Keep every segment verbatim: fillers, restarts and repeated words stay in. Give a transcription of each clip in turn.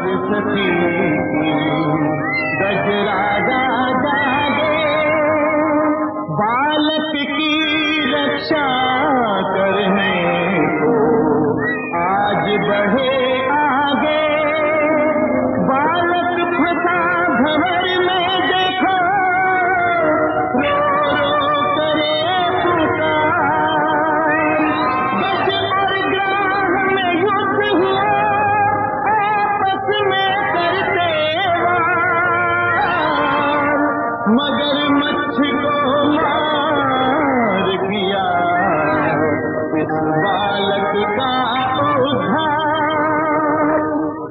सती की गजराजा जागे, बालक की रक्षा करने को आज बढ़े आगे। बालक फंसा भंवर में देखो, रो रो करे पुकार। गज और ग्राह में युद्ध हुआ, आपस में करते वार। मगरमच्छ को मार किया इस बालक का उद्धार।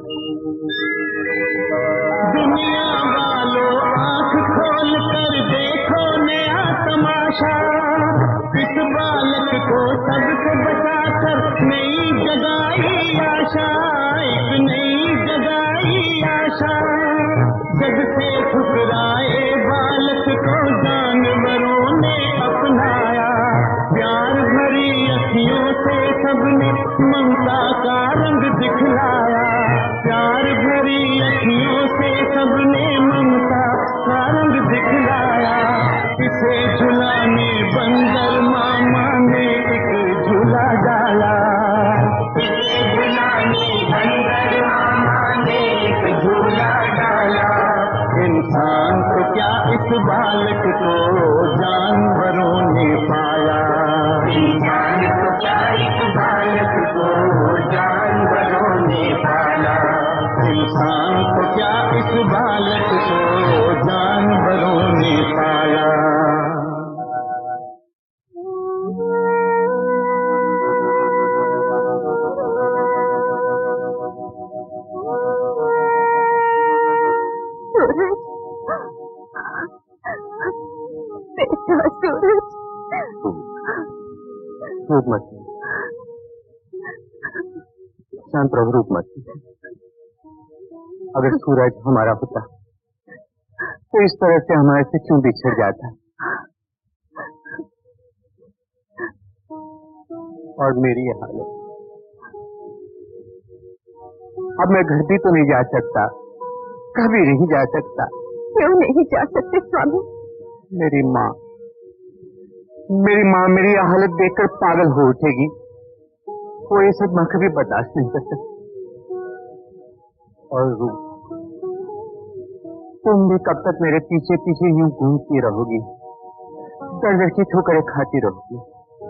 दुनिया वालों आंख खोल कर देखो नया तमाशा, इस बालक को सबसे बचाकर नई जगाई आशा, एक नई जगाई आशा। जग से ठुकराए बालक को जानवरों ने अपनाया, प्यार भरी अखियों से सबने ममता का रंग दिखलाया। प्यार भरी अखियों से सबने ममता का रंग दिखलाया। इसे झुलाने बंदर मामा ने एक झूला डाला, इसे झुलाने बंदर मामा ने एक झूला डाला। इंसान को क्या इस बालक को जानवरों ने पाया, इंसान को क्या इस बालक को जानवरों ने पाला। इंसान को क्या इस बालक को जानवरों ने पाला। रूप मत शांत रहो, रूप मत। अगर सूरज हमारा होता तो इस तरह से हमारे से क्यों बिछड़ जाता। और मेरी ये हालत, अब मैं घर भी तो नहीं जा सकता, कभी नहीं जा सकता। क्यों नहीं जा सकते स्वामी? मेरी माँ मेरी माँ मेरी ये हालत देखकर पागल हो उठेगी। वो ये सब माँ कभी बर्दाश्त नहीं कर सकती। और रूप, तुम भी कब तक मेरे पीछे पीछे यूं घूमती रहोगी, डर डर की ठोकरें खाती रहोगी।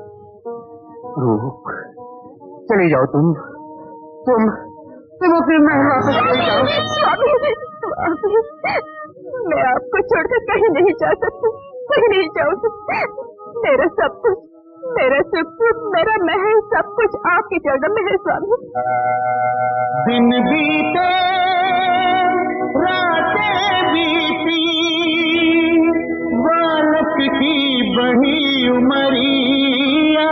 रूप, चली जाओ तुम तुम तुम अपने महल वापस चले जाओ। स्वामी, स्वामी, मैं आपको छोड़कर कहीं नहीं जा सकती, कहीं नहीं जाऊंगी। मेरा सब कुछ, मेरा सुख, मेरा महल, सब कुछ आपके चरणों में है स्वामी। दिन बीते रातें बीती, बालक की बड़ी उमरिया।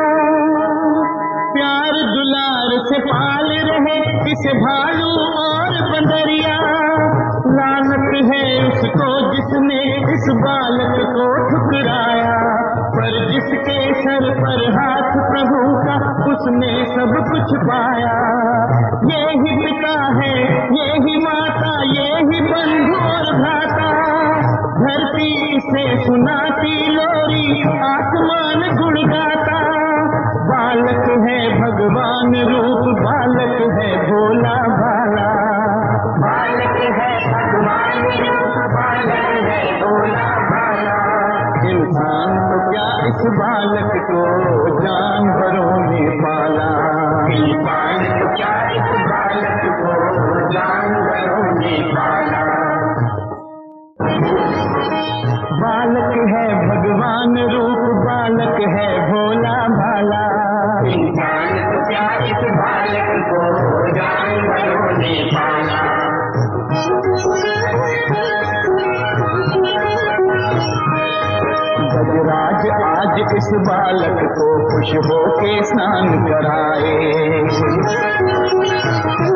प्यार दुलार से पाल रहे इस भालू और बंदरिया। लानत है उसको जिसने इस बालक को ठुकराया, पर जिसके सर पर हाथ प्रभु का उसने सब कुछ पाया। ये ही पिता है, ये ही माता, ये ही बंधु और भ्राता। धरती से सुनाती लोरी, आसमान गुण गाता। बालक है भगवान रूप, बालक है भोला भाला। बालक है भगवान रूप, बालक है भोला भाला। इंसान को क्या इस बालक को जानवरों ने पाला। इंसान को क्या इस बालक को जानवरों ने पाला। बालक है भगवान रूप, बालक है भोला भाला। इंसान को क्या इस बालक को जानवरों ने पाला। गजराज आज इस बालक को खुश होके स्नान कराए।